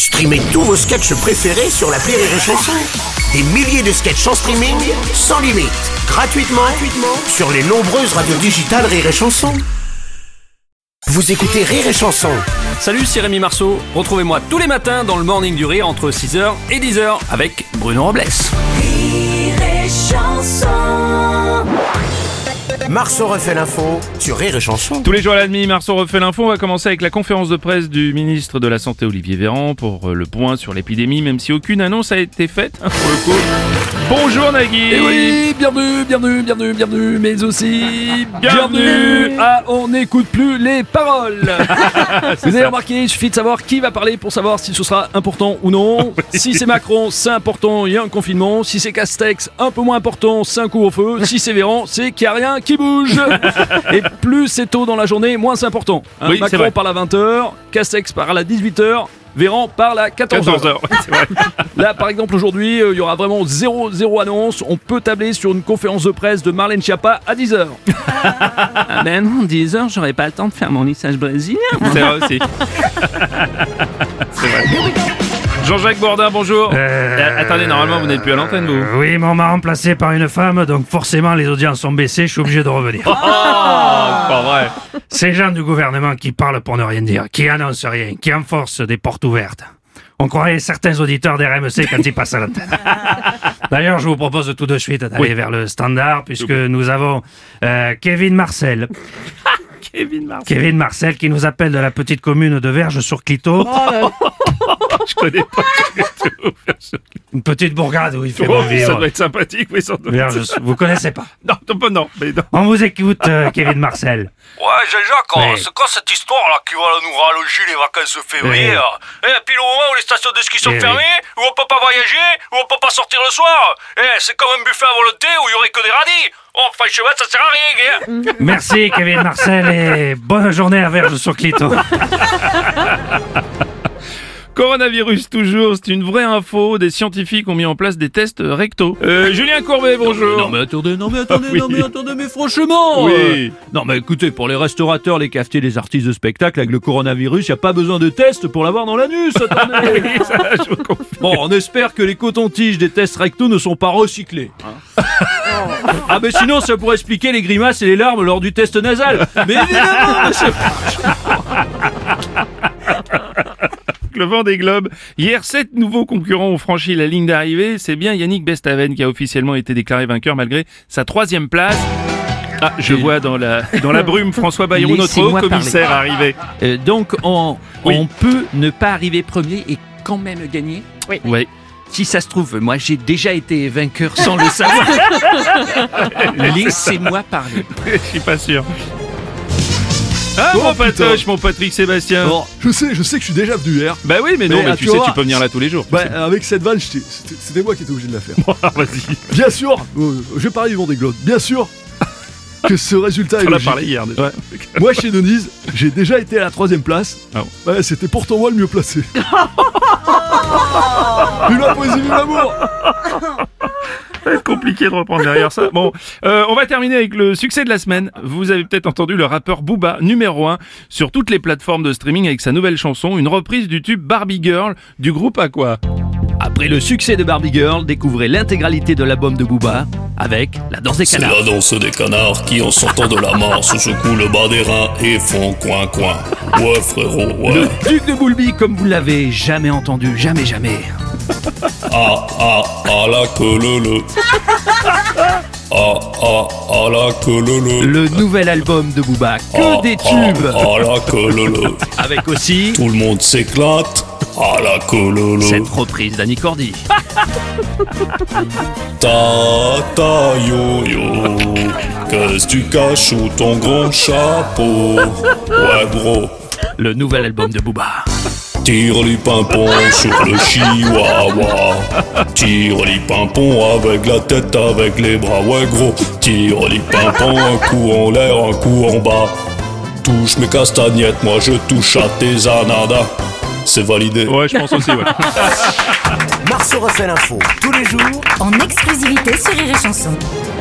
Streamez tous vos sketchs préférés sur l'appli Rire et Chanson. Des milliers de sketchs en streaming, sans limite, gratuitement sur les nombreuses radios digitales Rire et Chanson. Vous écoutez Rire et Chanson. Salut, c'est Rémi Marceau. Retrouvez-moi tous les matins dans le Morning du Rire entre 6h et 10h avec Bruno Robles. Rire et Chanson. Marceau refait l'info sur Rire et Chanson. Tous les jours à la demi, Marceau refait l'info. On va commencer avec la conférence de presse du ministre de la Santé Olivier Véran pour le point sur l'épidémie, même si aucune annonce a été faite pour le coup. Bonjour Nagui. Et oui, bienvenue, mais aussi bienvenue à On n'écoute plus les paroles. Vous avez remarqué, il suffit de savoir qui va parler pour savoir si ce sera important ou non. Si c'est Macron, c'est important, il y a un confinement. Si c'est Castex, un peu moins important, c'est un couvre-feu. Si c'est Véran, c'est qu'il n'y a rien qui bouge. Et plus c'est tôt dans la journée, moins c'est important. Oui, Macron parle à 20h, Castex parle à 18h, Véran parle à 14h. C'est vrai. Là, par exemple, aujourd'hui, il y aura vraiment zéro annonce. On peut tabler sur une conférence de presse de Marlène Schiappa à 10h. Ah ben non, 10h, j'aurais pas le temps de faire mon lissage brésilien. C'est vrai aussi. C'est vrai. Jean-Jacques Bourdin, bonjour. Attendez, normalement vous n'êtes plus à l'antenne, vous. Oui, mais on m'a remplacé par une femme, donc forcément les audiences sont baissées, je suis obligé de revenir. Oh, pas vrai. Ces gens du gouvernement qui parlent pour ne rien dire, qui annoncent rien, qui enforcent des portes ouvertes. On croirait certains auditeurs d'RMC quand ils passent à l'antenne. D'ailleurs, je vous propose tout de suite d'aller vers le standard, puisque nous avons Kevin Marcel. Kevin Marcel qui nous appelle de la petite commune de Verges-sur-Clito. Je connais pas du tout. Une petite bourgade où il fait bon vivre. Ça doit être sympathique, oui, sans doute. Vous connaissez pas? Non. On vous écoute, Kevin Marcel. Ouais, Jean-Jacques, Oui. c'est quoi cette histoire-là qui va nous rallonger les vacances de février Oui. là Et puis le moment où les stations de ski sont Oui. fermées, où on peut pas voyager, où on peut pas sortir le soir, c'est comme un buffet à volonté où il y aurait que des radis. Oh, franchement, ça sert à rien, gars. Merci, Kevin Marcel, et bonne journée à Verges-sur-Clito. Coronavirus toujours, c'est une vraie info. Des scientifiques ont mis en place des tests rectaux. Julien Courbet, bonjour. Non mais attendez, Oui. mais franchement. Oui. Non mais écoutez, pour les restaurateurs, les cafetiers, les artistes de spectacle, avec le coronavirus, y a pas besoin de tests pour l'avoir dans l'anus. Attendez. Oui, ça, je vous confirme. Bon, on espère que les cotons-tiges des tests rectaux ne sont pas recyclés. Ah mais sinon ça pourrait expliquer les grimaces et les larmes lors du test nasal. Mais évidemment, monsieur. Le Vendée Globe. Hier, 7 nouveaux concurrents ont franchi la ligne d'arrivée. C'est bien Yannick Bestaven qui a officiellement été déclaré vainqueur malgré sa 3e place. Ah, je vois dans la brume François Bayrou, notre haut Laissez-moi commissaire, arriver. Donc on Oui. peut ne pas arriver premier et quand même gagner. Oui. Si ça se trouve, moi j'ai déjà été vainqueur sans le savoir. Laissez-moi parler. Je suis pas sûr. Ah, mon patoche, mon Patrick Sébastien. Alors, je sais que je suis déjà venu hier. Bah oui, mais non, Mais, mais tu tu sais, vois, tu peux venir là tous les jours. Bah, avec cette vanne, c'était moi qui étais obligé de la faire. Ah, vas-y. Bien sûr, je vais parler du Vendée Globe. Bien sûr que ce résultat est On en a logique. parlé hier déjà. Ouais. Moi, chez Denise, j'ai déjà été à la 3e place. Ah bon. Ouais, c'était pourtant moi le mieux placé. Vive la poésie, vive l'amour. Ça va être compliqué de reprendre derrière ça. Bon, on va terminer avec le succès de la semaine. Vous avez peut-être entendu le rappeur Booba, numéro 1 sur toutes les plateformes de streaming avec sa nouvelle chanson, une reprise du tube Barbie Girl du groupe Aqua. Après le succès de Barbie Girl, découvrez l'intégralité de l'album de Booba avec La Danse des C'est Canards. la danse des canards qui en sortant de la mare se secouent le bas des reins et font coin coin. Ouais frérot, ouais. Le Duc de Boulby comme vous l'avez jamais entendu, jamais. Ah la queue le. Ah la queue le. Le nouvel album de Booba, que des tubes. La queue le. Avec aussi Tout le monde s'éclate. Ah la queue le. cette reprise d'Annie Cordy. Ta yo yo. Qu'est-ce que tu caches sous ton grand chapeau? Ouais bro. Le nouvel album de Booba. Tire les pimpons sur le chihuahua. Tire les pimpons avec la tête, avec les bras, ouais gros. Tire les pimpons, un coup en l'air, un coup en bas. Touche mes castagnettes, moi je touche à tes ananas. C'est validé. Ouais, je pense aussi, ouais. Marceau refait l'info tous les jours En exclusivité sur Rire et Chanson.